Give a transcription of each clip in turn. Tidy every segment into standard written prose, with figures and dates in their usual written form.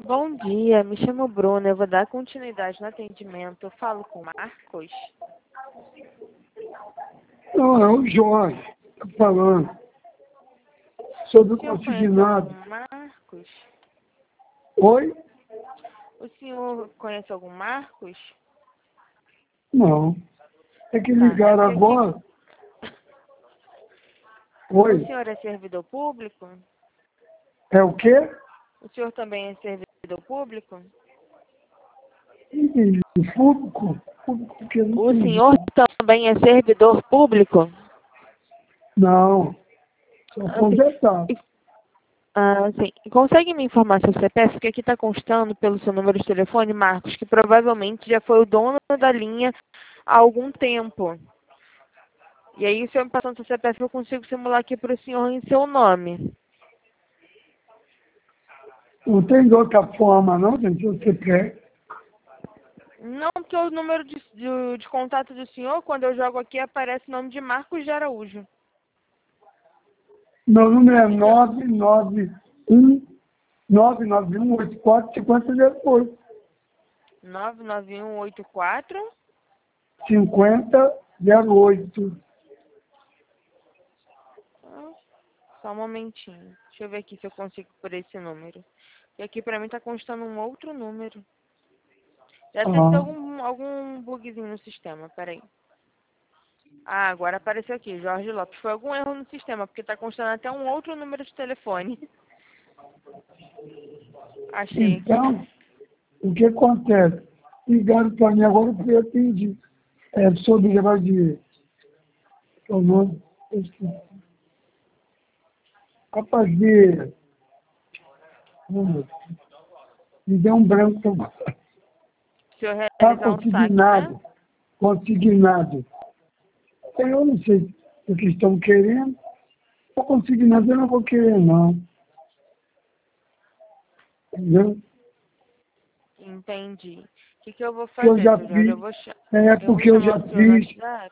Bom dia, me chamo Bruna, eu vou dar continuidade no atendimento. Eu falo com o Marcos. Não, é o Jorge, tá falando. Sobre o O senhor conhece consignado. algum Marcos? Oi? O senhor conhece algum Marcos? Não. É que Tá, ligaram é porque agora. o Oi? senhor é servidor público? É o quê? O senhor também é servidor público? Ih, público? Público que eu não O entendi. senhor também é servidor público? Não. Só conversar. Sim. Consegue me informar seu CPF? Porque aqui está constando pelo seu número de telefone, Marcos, que provavelmente já foi o dono da linha há algum tempo. E aí, se eu me passando seu CPF, eu consigo simular aqui para o senhor em seu nome. Não tem de outra forma, não, gente. Você quer? Não, porque o número de contato do senhor, quando eu jogo aqui, aparece o nome de Marcos de Araújo. Meu número é 991845008. 99184. 5008. Só um momentinho. Deixa eu ver aqui se eu consigo por esse número. E aqui pra mim tá constando um outro número. Deve ter sido algum bugzinho no sistema, peraí. Ah, agora apareceu aqui, Jorge Lopes. Foi algum erro no sistema, porque tá constando até um outro número de telefone. Achei aqui. Então, o que acontece? Ligaram para mim agora que eu atendi. É sobre o negócio de... O nome? Eu esqueci. Rapaz, me deu um branco. Se eu Está realizar um saque, né? consignado. Consignado. Eu não sei o que estão querendo. Estou consignado, eu não vou querer, não. Entendeu? Entendi. O que eu vou Porque eu fazer, já seu Jorge? fiz. Eu vou É porque eu chamar já o senhor no fiz. WhatsApp.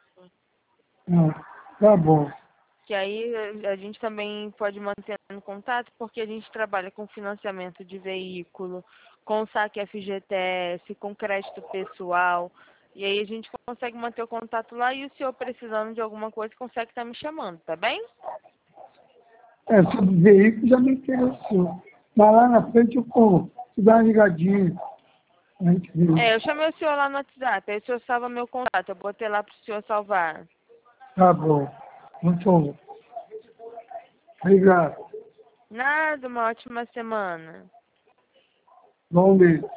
Tá bom. Que aí a gente também pode manter no contato, porque a gente trabalha com financiamento de veículo, com saque FGTS, com crédito pessoal. E aí a gente consegue manter o contato lá e o senhor precisando de alguma coisa consegue estar me chamando, tá bem? Sobre veículo já me interessou. Mas lá na frente eu vou te dar uma ligadinha. A gente vê. Eu chamei o senhor lá no WhatsApp, aí o senhor salva meu contato, eu botei lá para o senhor salvar. Tá bom. Muito bom. Obrigado. Nada, uma ótima semana. Bom mês.